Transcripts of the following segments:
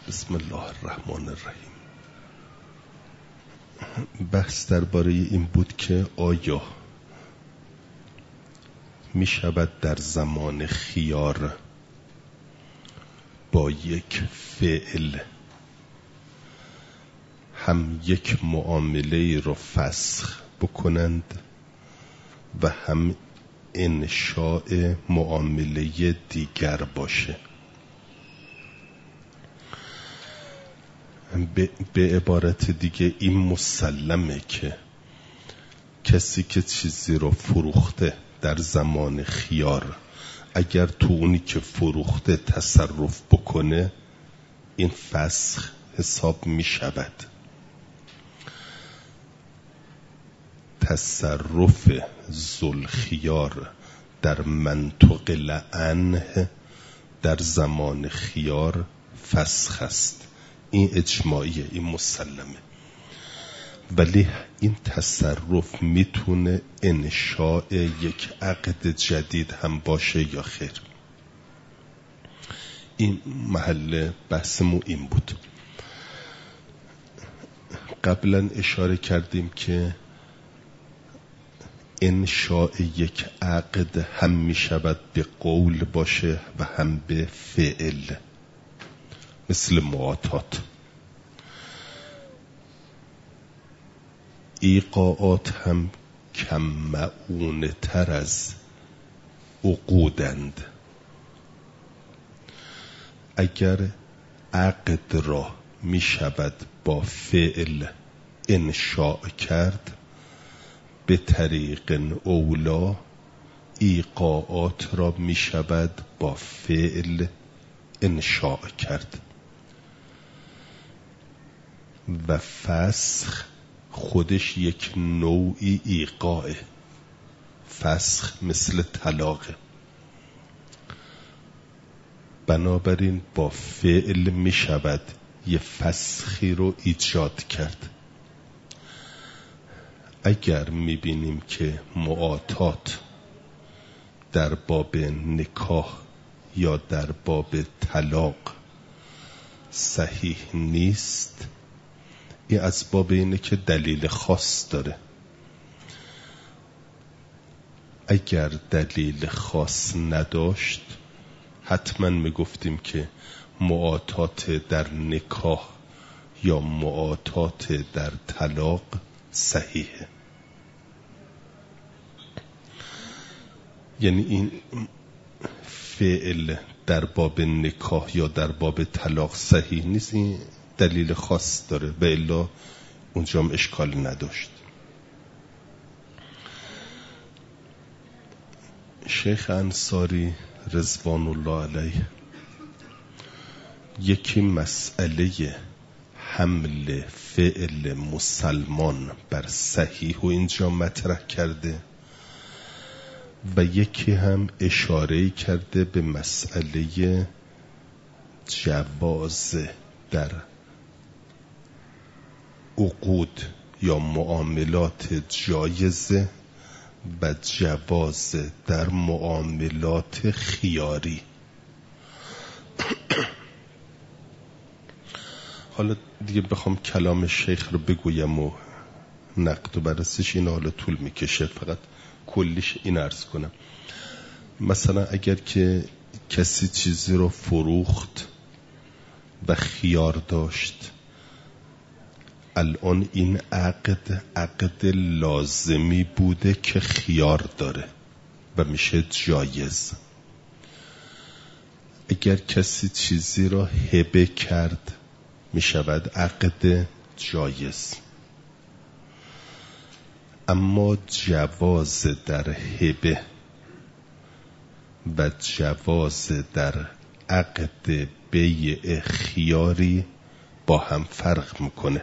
بسم الله الرحمن الرحیم. بحث درباره این بود که آیا می شود در زمان خیار با یک فعل هم یک معامله را فسخ بکنند و هم انشاء معامله دیگر باشه. به عبارت دیگه این مسلمه که کسی که چیزی رو فروخته در زمان خیار اگر تو اونی که فروخته تصرف بکنه این فسخ حساب می شود. تصرف ذوالخیار در منطق عنه در زمان خیار فسخ است. این اجماعیه، این مسلمه. ولی این تصرف میتونه انشاء یک عقد جدید هم باشه یا خیر. این محل بحثمون این بود. قبلا اشاره کردیم که انشاء یک عقد هم می شود به قول باشه و هم به فعل، مثل معاطات. ایقاعات هم کم معونه تر از عقودند. اگر عقد را می شود با فعل انشاء کرد، به طریق اولا ایقاعات را می شود با فعل انشاء کرد. و فسخ خودش یک نوعی ایقاعه. فسخ مثل طلاقه. بنابراین با فعل می شود یه فسخی رو ایجاد کرد. اگر می بینیم که معاطات در باب نکاح یا در باب طلاق صحیح نیست، این از باب اینه که دلیل خاص داره. اگر دلیل خاص نداشت حتما میگفتیم که معاطات در نکاح یا معاطات در طلاق صحیحه. یعنی این فعل در باب نکاح یا در باب طلاق صحیح نیست، این دلیل خاص داره و الا اونجا هم اشکال نداشت. شیخ انصاری رضوان الله علیه یکی مسئله حمل فعل مسلمان بر صحیح و اینجا مطرح کرده و یکی هم اشاره کرده به مسئله جواز در عقود یا معاملات جایزه و جواز در معاملات خیاری. حالا دیگه بخوام کلام شیخ رو بگویم و نقد و بررسیش این حالا طول میکشه، فقط کلیش این عرض کنم. مثلا اگر که کسی چیزی رو فروخت و خیار داشت، الان این عقد لازمی بوده که خیار داره و میشه جایز. اگر کسی چیزی را هبه کرد میشود عقد جایز. اما جواز در هبه و جواز در عقد بیع خیاری با هم فرق میکنه.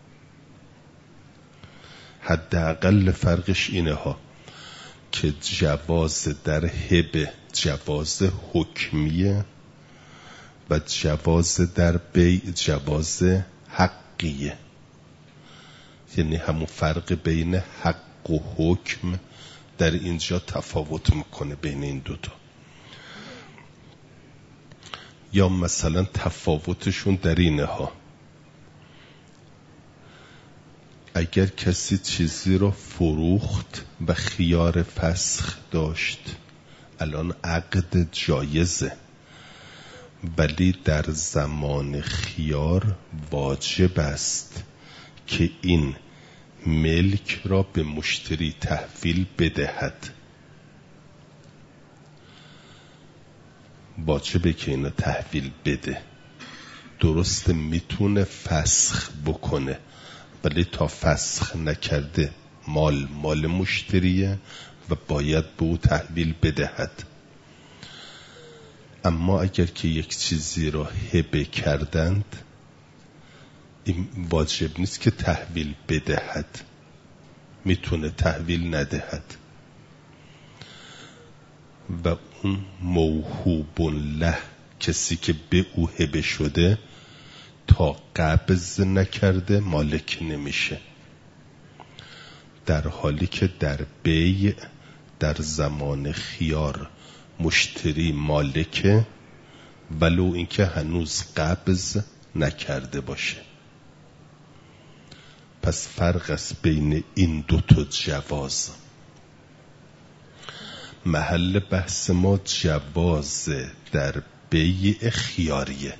حداقل فرقش اینه ها که جواز در هبه جواز حکمیه و جواز در بیع جواز حقیه. یعنی همون فرق بین حق و حکم در اینجا تفاوت میکنه بین این دوتا. یا مثلا تفاوتشون در اینه ها، اگر کسی چیزی رو فروخت و خیار فسخ داشت، الان عقد جایزه، ولی در زمان خیار واجب است که این ملک را به مشتری تحویل بدهد. واجبه که اینو تحویل بده. درسته میتونه فسخ بکنه، ولی تا فسخ نکرده مال مشتریه و باید به او تحویل بدهد. اما اگر که یک چیزی را هبه کردند، این واجب نیست که تحویل بدهد، میتونه تحویل ندهد. و اون موهوب له، کسی که به او هبه شده، تا قبض نکرده مالک نمیشه، در حالی که در بیع در زمان خیار مشتری مالکه ولو اینکه هنوز قبض نکرده باشه. پس فرق است بین این دوتا جواز. محل بحث ما جواز در بیع خیاریه.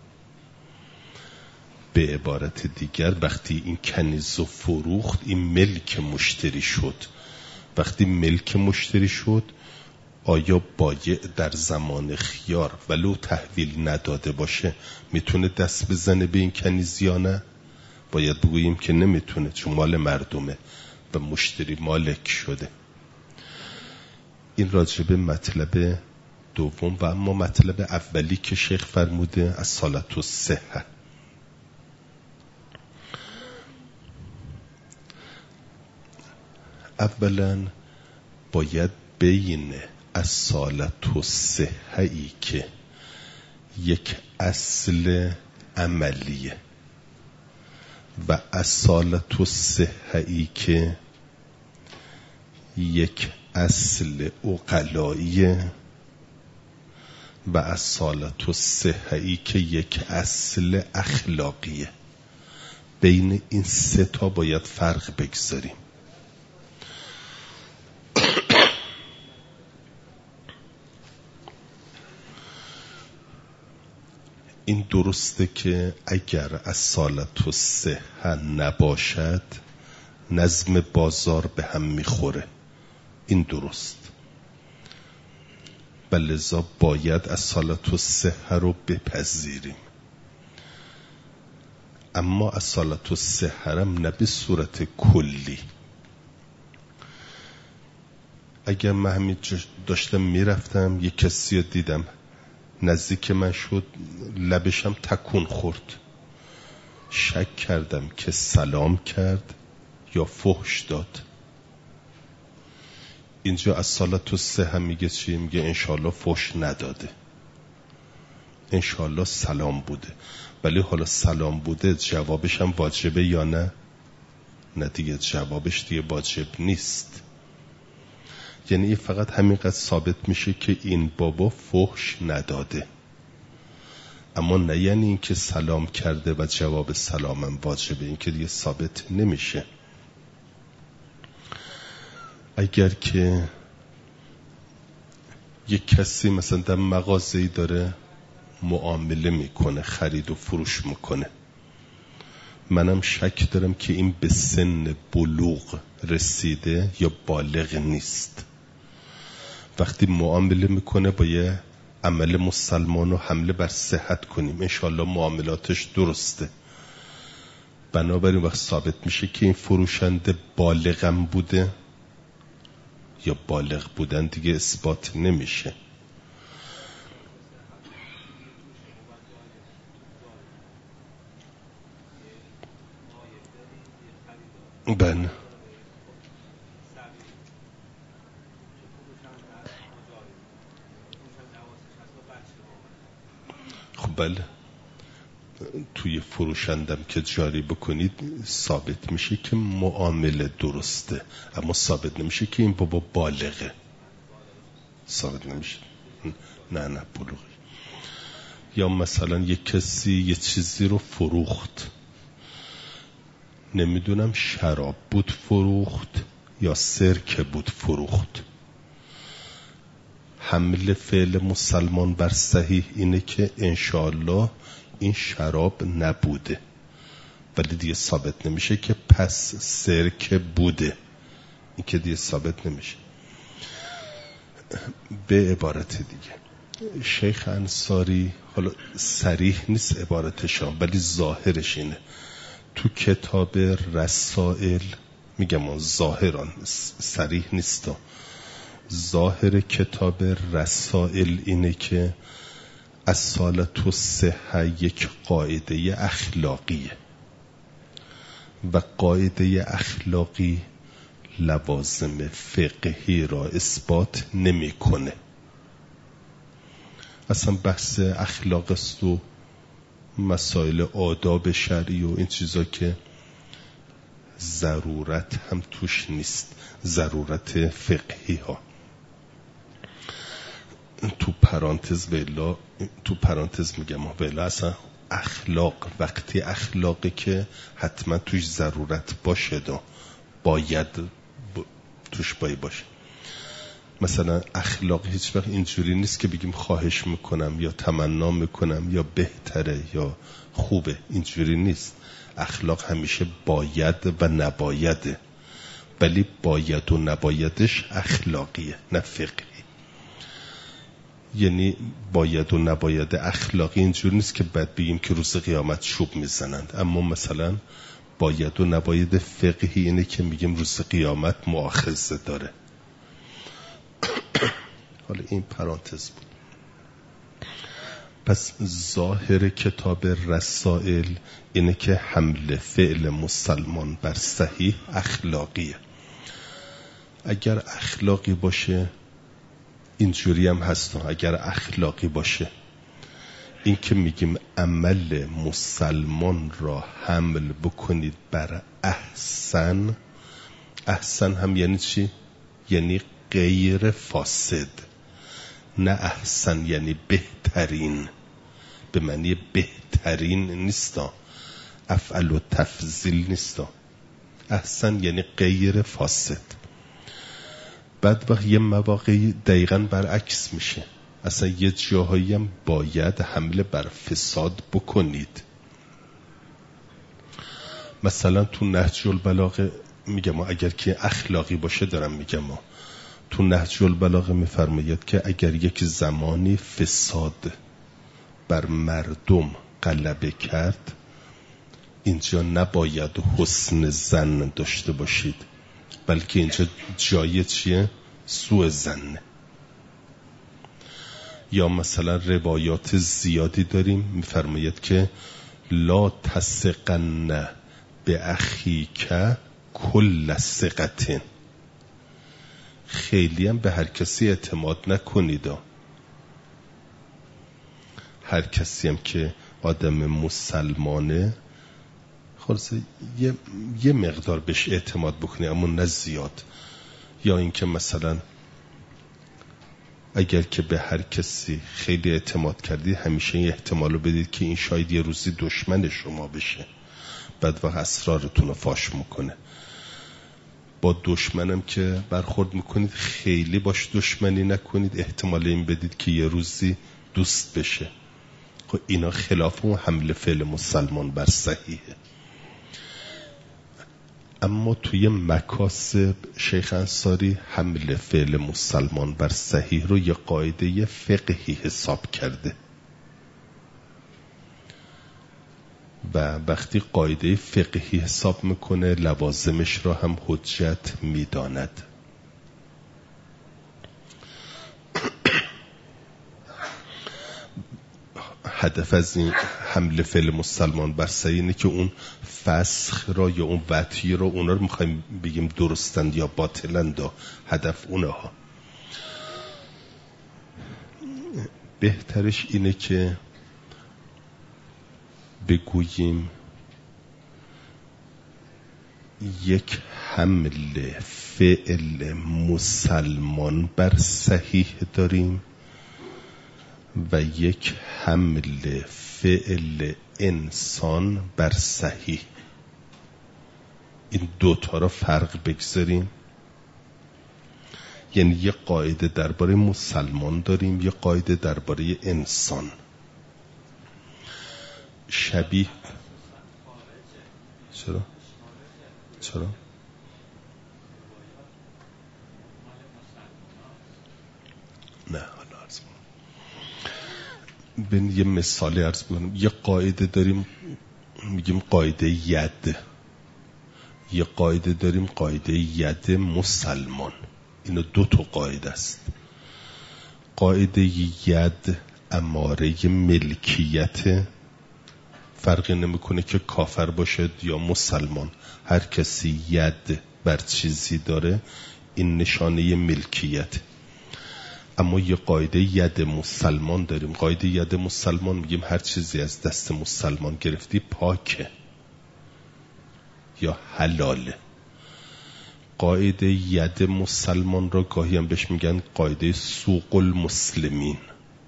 به عبارت دیگر وقتی این کنیز فروخت، این ملک مشتری شد. وقتی ملک مشتری شد، آیا بایع در زمان خیار ولو تحویل نداده باشه میتونه دست بزنه به این کنیز یا نه؟ باید بگوییم که نمیتونه، چون مال مردمه و مشتری مالک شده. این راجب مطلب دوم. و اما مطلب اولی که شیخ فرموده از صالت و صحه، اولا باید بین اصالت و صحه‌ای که یک اصل عملیه و اصالت و صحه‌ای که یک اصل عقلاییه و اصالت و صحه‌ای که یک اصل اخلاقیه، بین این سه تا باید فرق بگذاریم. این درسته که اگر اصالت و صحه نباشد نظم بازار به هم میخوره، این درست، و لذا باید اصالت و صحه رو بپذیریم. اما اصالت و صحه هم نه به صورت کلی. اگر من همین داشتم میرفتم یک کسی رو دیدم نزدیک من شد، لبشم تکون خورد، شک کردم که سلام کرد یا فحش داد. اینجا اصالت و صحه میگه چی؟ میگه انشالله فحش نداده، انشالله سلام بوده. ولی حالا سلام بوده جوابش هم واجبه یا نه؟ نه دیگه، جوابش دیگه واجب نیست. یعنی فقط همینقدر ثابت میشه که این بابا فحش نداده، اما نه یعنی این که سلام کرده و جواب سلامم واجبه، این که دیگه ثابت نمیشه. اگر که یک کسی مثلا در مغازه‌ای داره معامله میکنه، خرید و فروش میکنه، منم شک دارم که این به سن بلوغ رسیده یا بالغ نیست. وقتی معامله میکنه باید عمل مسلمان رو حمله بر صحت کنیم، انشالله معاملاتش درسته. بنابراین وقت ثابت میشه که این فروشنده بالغم بوده یا بالغ بودن دیگه اثبات نمیشه. بله خب بله، توی فروشندم که جاری بکنید ثابت میشه که معامله درسته، اما ثابت نمیشه که این بابا بالغه، ثابت نمیشه. نه بلوغی. یا مثلا یک کسی یه چیزی رو فروخت، نمیدونم شراب بود فروخت یا سرکه بود فروخت. حمل فعل مسلمان بر صحیح اینه که انشاءالله این شراب نبوده، ولی دیگه ثابت نمیشه که پس سرکه بوده، این که دیگه ثابت نمیشه. به عبارت دیگه شیخ انصاری، حالا صریح نیست عبارتشان ولی ظاهرش اینه، تو کتاب رسائل، میگم ظاهران صریح نیست، ظاهر کتاب رسائل اینه که اصالت و صحه یک قاعده اخلاقیه و قاعده اخلاقی لوازم فقهی را اثبات نمیکنه. اصلا بحث اخلاق است و مسائل آداب شرعی و این چیزا که ضرورت هم توش نیست، ضرورت فقهی ها. تو پرانتز میگم ولی اصلا اخلاق وقتی اخلاقی که حتما توش ضرورت باشه، باید توش باشه. مثلا اخلاق هیچ وقت اینجوری نیست که بگیم خواهش میکنم یا تمنا میکنم یا بهتره یا خوبه، اینجوری نیست. اخلاق همیشه باید و نبایده، ولی باید و نبایدش اخلاقیه نه فقهی. یعنی باید و نباید اخلاقی اینجوری نیست که بعد بگیم که روز قیامت چوب میزنند، اما مثلا باید و نباید فقهی اینه که میگیم روز قیامت مؤاخذه داره. حالا این پرانتز بود. پس ظاهر کتاب رسائل اینه که حمل فعل مسلمان بر صحیح اخلاقیه. اگر اخلاقی باشه اینجوری هم هست، اگر اخلاقی باشه این که میگیم عمل مسلمان را حمل بکنید بر احسن، احسن هم یعنی چی؟ یعنی غیر فاسد، نه احسن یعنی بهترین، به معنی بهترین نیستا، افعل و تفضیل نیستا، احسن یعنی غیر فاسد. بعد وقت یه مواقعی دقیقاً برعکس میشه، اصلا یه جاهایی هم باید حمله بر فساد بکنید. مثلا تو نهج البلاغه میگم اگر که اخلاقی باشه دارم میگم، تو نهج البلاغه میفرماید که اگر یک زمانی فساد بر مردم غلبه کرد، اینجا نباید حسن ظن داشته باشید، بلکه اینجا جای چیه؟ سوء ظن. یا مثلا روایات زیادی داریم میفرماید که لا تثقن باخیک کل ثقة، خیلی هم به هر کسی اعتماد نکنید. هر کسی هم که آدم مسلمانه خلاص یه مقدار بهش اعتماد بکنی، اما نه زیاد. یا اینکه مثلا اگر که به هر کسی خیلی اعتماد کردی، همیشه این احتمالو بدید که این شاید یه روزی دشمن شما بشه، بعد وقت اسرارتون رو فاش میکنه. با دشمنم که برخورد میکنید خیلی باش دشمنی نکنید، احتمال این بدید که یه روزی دوست بشه. خب اینا خلاف اون حمل فعل مسلمان بر صحیحه. اما توی مکاسب شیخ انصاری حمل فعل مسلمان بر صحیح رو یه قاعده فقهی حساب کرده و وقتی قاعده فقهی حساب میکنه لوازمش را هم حجت میداند. هدف از این حمل فعل مسلمان بر صحیح اینه که اون فسخ را یا اون وطی را اونا رو میخوایم بگیم درستند یا باطلند، هدف اونها. بهترش اینه که بگوییم یک حمل فعل مسلمان بر صحیح داریم و یک حمل فعل انسان بر صحیح. این دوتا را فرق بگذاریم. یعنی یه قاعده درباره مسلمان داریم، یه قاعده درباره انسان. شبیه چرا؟ نه حالا عرض کنم. یه مثالی عرض کنم. یه قاعده داریم میگیم قاعده ید. یه قاعده داریم قاعده ید مسلمان. اینو دو تا قاعده است. قاعده ید اماره ملکیت، فرقی نمیکنه که کافر باشد یا مسلمان، هر کسی ید بر چیزی داره این نشانه ملکیت. اما یه قاعده ید مسلمان داریم. قاعده ید مسلمان میگیم هر چیزی از دست مسلمان گرفتی پاکه یا حلاله. قاعده ید مسلمان را گاهی هم بهش میگن قاعده سوق المسلمین.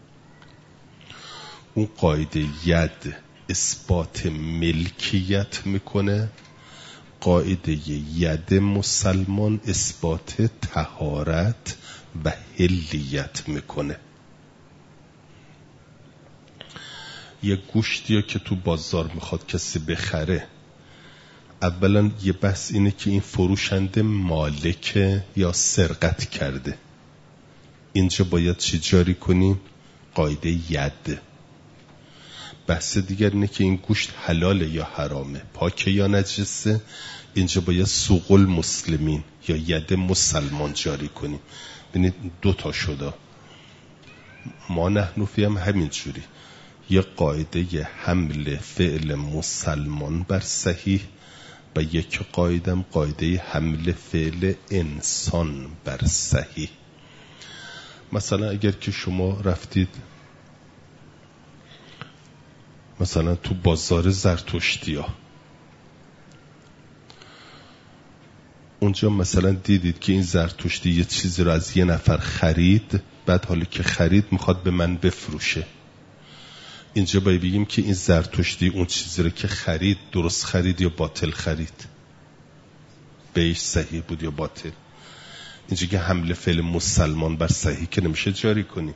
اون قاعده ید اثبات ملکیت میکنه، قاعده ید مسلمان اثبات طهارت و حلیت میکنه. یه گوشتی که تو بازار میخواد کسی بخره، اولا یه بحث اینه که این فروشنده مالکه یا سرقت کرده. اینجا باید چی جاری کنیم؟ قاعده ید. بحث دیگر اینه که این گوشت حلاله یا حرامه، پاکه یا نجسه. اینجا باید سوق المسلمین یا ید مسلمان جاری کنیم. ببینید دو تا شده. ما نحنفی هم همین جوری، یه قاعده حمل فعل مسلمان بر صحیح و یک قاعده هم قاعده حمل فعل انسان بر صحیح. مثلا اگر که شما رفتید مثلا تو بازار زرتشتیا، اونجا مثلا دیدید که این زرتشتی یه چیزی رو از یه نفر خرید، بعد حالی که خرید میخواد به من بفروشه. اینجا باید بگیم که این زرتشتی اون چیزی رو که خرید درست خرید یا باطل خرید، بهش صحیح بود یا باطل. اینجا که حمل فعل مسلمان بر صحیح که نمیشه جاری کنی.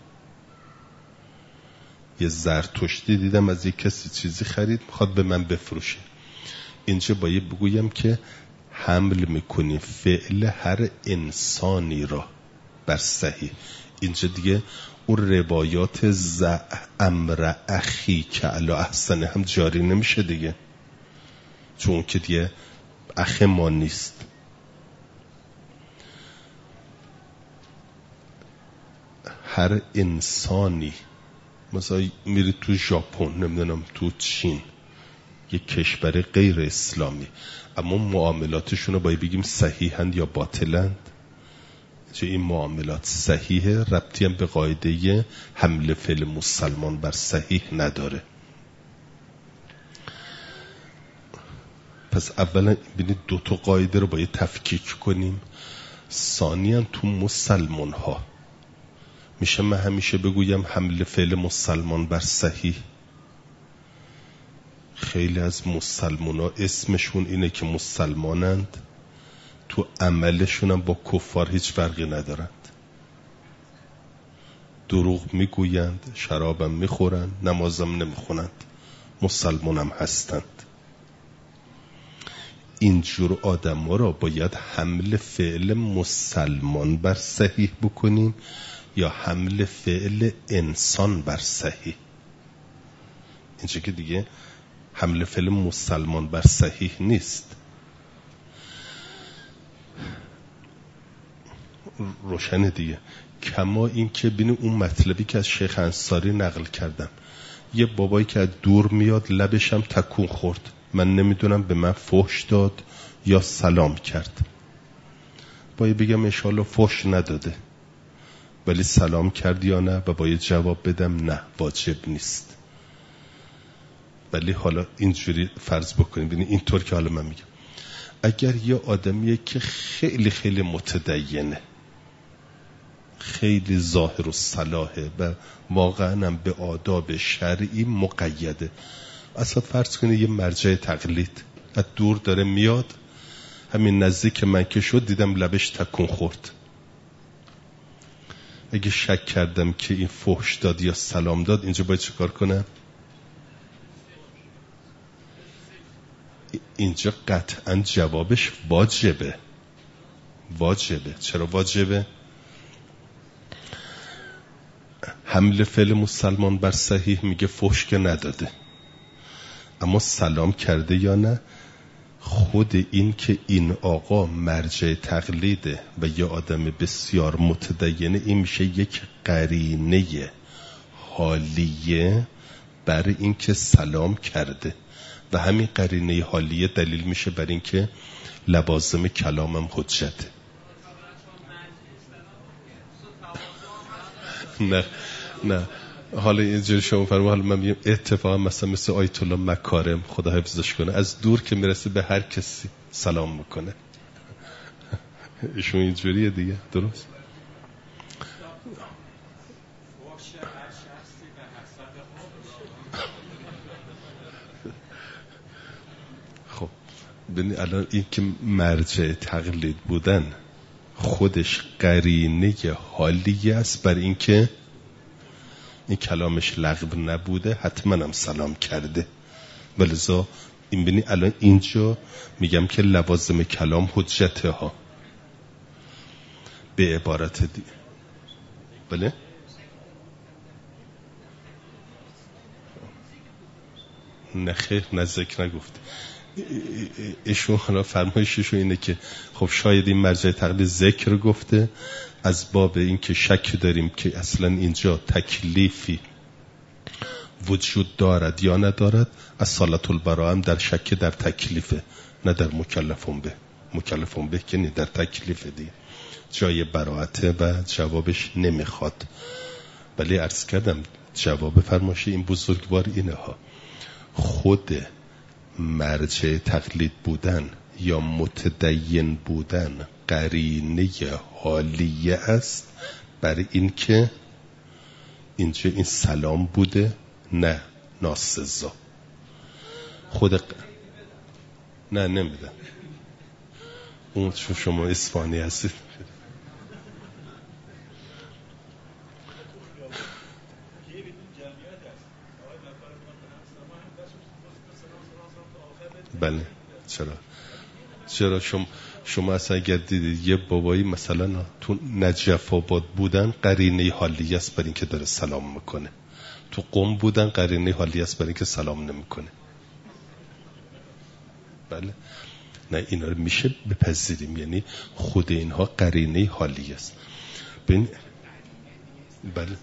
یه زرتشتی دیدم از یک کسی چیزی خرید میخواد به من بفروشه، اینجا باید بگویم که حمل میکنی فعل هر انسانی را بر صحیح. اینجا دیگه اون روایات امر اخی که علا احسنه هم جاری نمیشه دیگه، چون که دیگه اخ ما نیست. هر انسانی، مثلا میری تو ژاپن، نمیدونم تو چین، یک کشور غیر اسلامی، اما معاملاتشون رو باید بگیم صحیحند یا باطلند. چه این معاملات صحیحه، ربطی هم به قاعده حمل فعل مسلمان بر صحیح نداره. پس اولا ببینید دو تا قاعده رو باید تفکیک کنیم. ثانیاً تو مسلمان ها میشه من همیشه بگویم حمل فعل مسلمان بر صحیح. خیلی از مسلمان ها اسمشون اینه که مسلمانند، تو عملشون هم با کفار هیچ فرقی ندارند. دروغ میگویند، شرابم میخورند، نمازم نمیخونند، مسلمانم هستند. اینجور آدم ها را باید حمل فعل مسلمان بر صحیح بکنیم یا حمل فعل انسان بر صحیح. اینجا که دیگه حمل فعل مسلمان بر صحیح نیست. روشن دیگه. کما این که بینی اون مطلبی که از شیخ انصاری نقل کردم، یه بابایی که از دور میاد لبشم تکون خورد، من نمیدونم به من فحش داد یا سلام کرد. باید بگم انشاءالله فحش نداده، ولی سلام کرد یا نه، و باید جواب بدم نه، واجب نیست. ولی حالا اینجوری فرض بکنیم، ببینید اینطور که حالا من میگم، اگر یه آدمیه که خیلی خیلی متدینه، خیلی ظاهر و صلاحه و واقعا هم به آداب شرعی مقیده. اصلا فرض کنید یه مرجع تقلید از دور داره میاد، همین نزدیک من که شد دیدم لبش تکون خورد، اگه شک کردم که این فحش داد یا سلام داد، اینجا باید چه کار کنم؟ اینجا قطعا جوابش واجبه. چرا واجبه؟ حمل فعل مسلمان بر صحیح میگه فحش که نداده، اما سلام کرده یا نه. خود این که این آقا مرجع تقلیده و یه آدم بسیار متدینه، این میشه یک قرینه حالیه بر این که سلام کرده و همین قرینه حالیه دلیل میشه بر این که لوازم کلامم حجته. نه حالا اینجوری شما فرمو، حالا من میگم اتفاقا مثل آیت الله مکارم خدا حفظش کنه، از دور که میرسه به هر کسی سلام میکنه. ایشون اینجوریه دیگه، درست؟ خب ببین الان این که مرجع تقلید بودن خودش قرینه حالیه است بر این که این کلامش لغو نبوده، حتما هم سلام کرده. ولذا این ببینی الان اینجا میگم که لوازم کلام حجته ها. به عبارت دی بله نه خیر، نه ذکر نگفته. ایشون حالا فرمایششون اینه که خب شاید این مرجع تقلید ذکر گفته از باب این که شک داریم که اصلا اینجا تکلیفی وجود دارد یا ندارد. از صالت البراء هم در شک در تکلیفه، نه در مکلفون به که نه در تکلیف دیگه، جای براءته و جوابش نمیخواد. ولی عرض کردم جواب فرمایش این بزرگوار اینه ها، خود مرجع تقلید بودن یا متدین بودن قرینه حالیه است برای این که اینجا این سلام بوده، نه ناسزا. نه نمیدن اون چون شما اصفهانی هستید. بله چرا شما اصلا اگر دیدید یه بابایی مثلا تو نجف آباد بودن قرینه حالیه است برای اینکه داره سلام میکنه، تو قم بودن قرینه حالیه است برای اینکه سلام نمیکنه. بله نه اینا رو میشه بپذیریم، یعنی خود اینها قرینه حالیه است. بله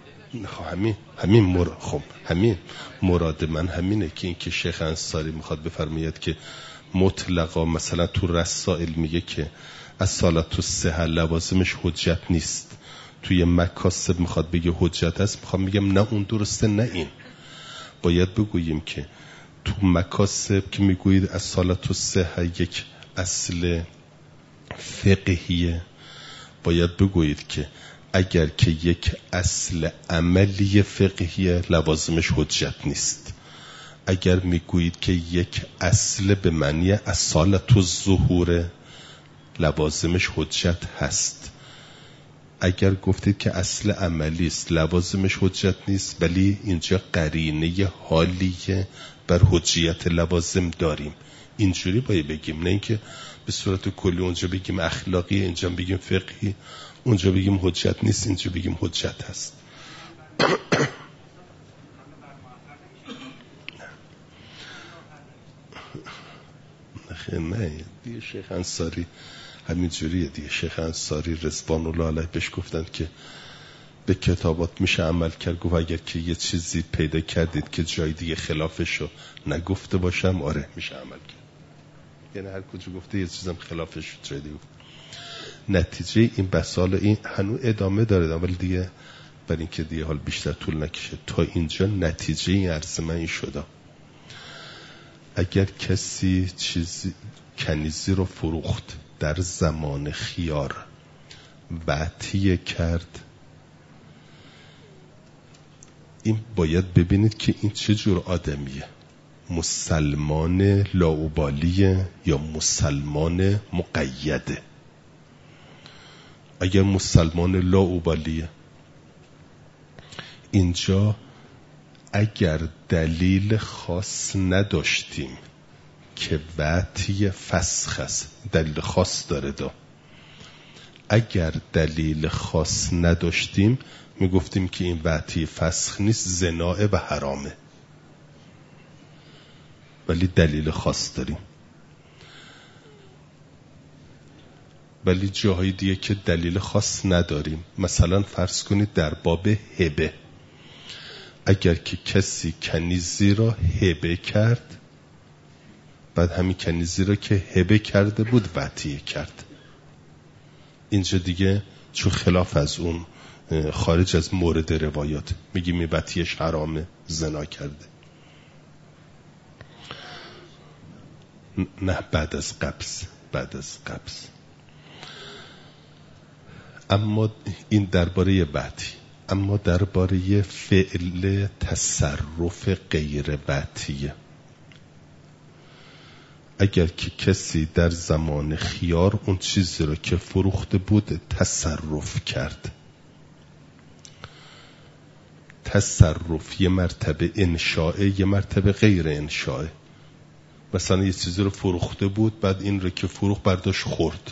همین مراد من همینه که این که شیخ انصاری میخواد بفرماید که مطلقا مثلا تو رسائل میگه که از صالت الصحه لوازمش حجت نیست، توی مکاسب میخواد بگه حجت است. میخوام میگم نه اون درسته نه این. باید بگوییم که تو مکاسب که میگویید از صالت الصحه یک اصل فقهیه، باید بگویید که اگر که یک اصل عملی فقهیه لوازمش حجت نیست. اگر میگویید که یک اصل به معنی اصالت الظهور لوازمش حجت هست. اگر گفتید که اصل عملی است لوازمش حجت نیست، ولی اینجا قرینه حالیه بر حجیت لوازم داریم. اینجوری باید بگیم، نه اینکه به صورت کلی اونجا بگیم اخلاقی، اینجا بگیم فقهی، اونجا بگیم حجت نیست، اینجا بگیم حجت هست. نه دیگه شیخ انصاری همین جوریه دیگه. شیخ انصاری رضوان الله علیه بهش گفتند که به کتابات میشه عمل کرد، گفت اگر که یه چیزی پیدا کردید که جای دیگه خلافشو نگفته باشم آره میشه عمل کرد. یعنی هر کجا گفته یه چیزم خلافش جای دیگه. نتیجه این بسال این هنوز ادامه داره، ولی دیگه برای اینکه دیگه حال بیشتر طول نکشه تا اینجا نتیجه این عرض من این شده. اگر کسی چیزی کنیزی رو فروخت در زمان خیار وعطیه کرد. این باید ببینید که این چه جور آدمیه، مسلمان لاابالیه یا مسلمان مقیده. اگر مسلمان لاابالیه، اینجا اگر دلیل خاص نداشتیم که وعطی فسخ است، دلیل خاص داره اگر دلیل خاص نداشتیم میگفتیم که این وعطی فسخ نیست، زناه و حرامه. ولی دلیل خاص داریم. ولی جاهای دیگه که دلیل خاص نداریم، مثلا فرض کنید در باب هبه، اگر که کسی کنیزی را هبه کرد، بعد همین کنیزی را که هبه کرده بود وعطیه کرد، اینجا دیگه چون خلاف از اون، خارج از مورد روایات، میگیم این وعطیش حرامه، زنا کرده. نه بعد از قبض. اما این درباره وعطی. اما درباره فعل تصرف غیر وعطیه، اگر که کسی در زمان خیار اون چیزی رو که فروخته بود تصرف کرد، تصرف یه مرتبه انشاءه، یه مرتبه غیر انشاءه. مثلا یه چیزی رو فروخته بود، بعد این رو که فروخت برداشت خورد.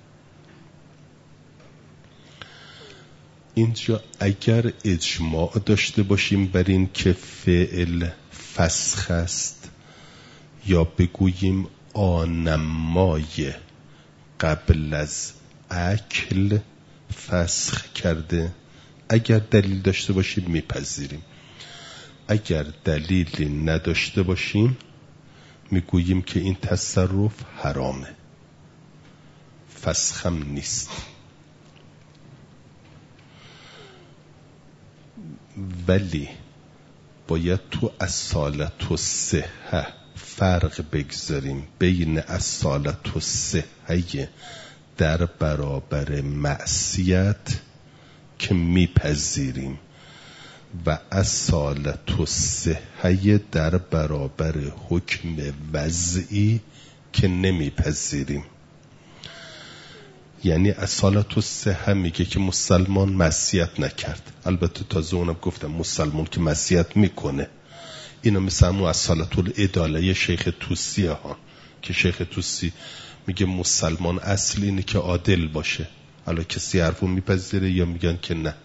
اینجا اگر اجماع داشته باشیم بر این که فعل فسخ است، یا بگوییم آنمای قبل از اکل فسخ کرده، اگر دلیل داشته باشیم میپذیریم. اگر دلیلی نداشته باشیم میگوییم که این تصرف حرامه، فسخم نیست. ولی باید تو اصالت و صحه فرق بگذاریم بین اصالت و صحه در برابر معصیت که میپذیریم و اصالت و صحه در برابر حکم وضعی که نمیپذیریم. یعنی اصالت و صحه میگه که مسلمان معصیت نکرد. البته تازه اونم گفتم مسلمان که معصیت میکنه. اینا مثل همون اصالت العداله شیخ توسی ها، که شیخ توسی میگه مسلمان اصل اینه که عادل باشه. حالا کسی حرفو میپذیره یا میگن که نه.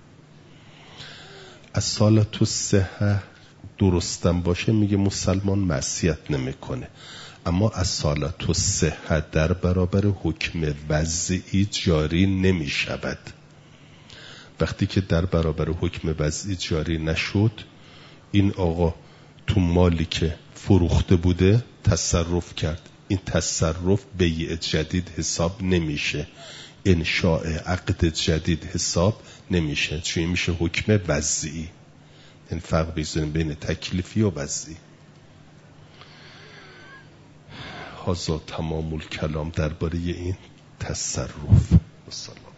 اصالت الصحه درستم باشه میگه مسلمان معصیت نمیکنه. اما اصالت الصحه در برابر حکم وضعی جاری نمیشود. وقتی که در برابر حکم وضعی جاری نشد، این آقا تو مالی که فروخته بوده تصرف کرد. این تصرف بیع جدید حساب نمیشه، انشاء عقد جدید حساب نمیشه، چون میشه حکم وضعی. این فرق بذاریم بین تکلیفی و وضعی. هذا تمام الکلام درباره این تصرف.